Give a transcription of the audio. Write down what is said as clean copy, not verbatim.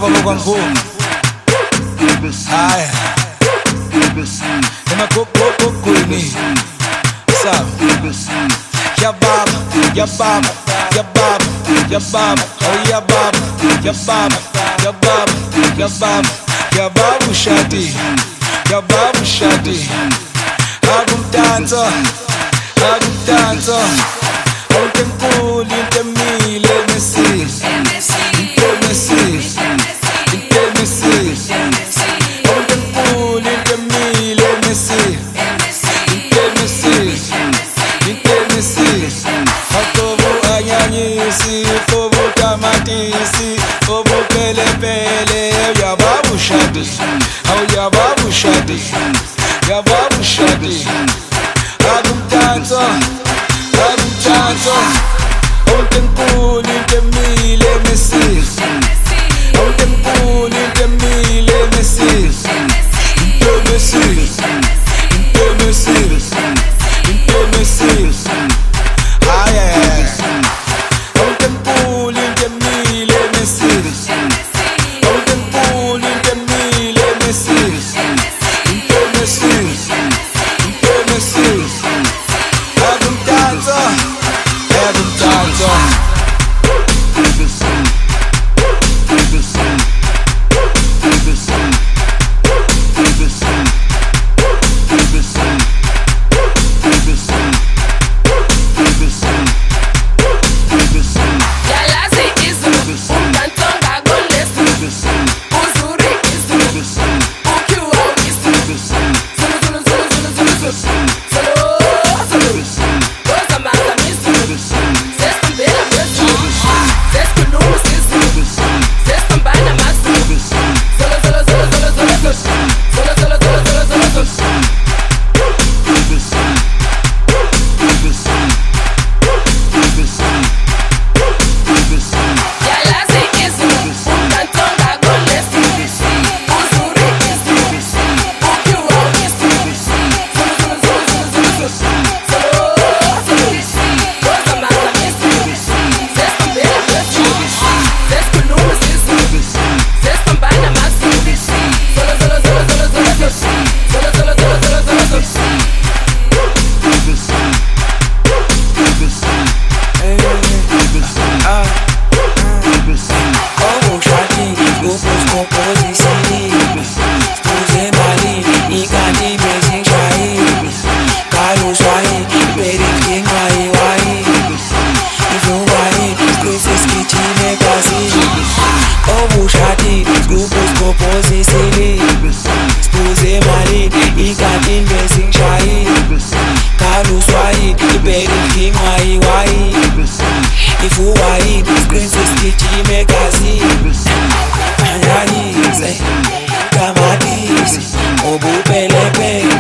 baba kwangoma haya emagogogoini sawa ya baba ya baba ya baba ya baba oh ya baba ya baba ya baba ya baba ya baba shadi ya baba shadi agumdanza Unkemkuli unkemile Messi Unkemkuli unkemile Messi Akobo anyanyisi Akobo tamatisi Akobo pelepele Ya babu shadi Ya babu shadi Ya babu shadi Agumdanza Unkemkuli unkemile Messi Unkemkuli unkemile Messi Messi Aye Unkemkuli unkemile Messi Unkemkuli unkemile Messi Messi Agumdanza Spuse marin, ikatin besing shahi Kalu swahi, iberi king wai Ifu wai, princess kichi megazi Anyani, kamatisi, obu pelepe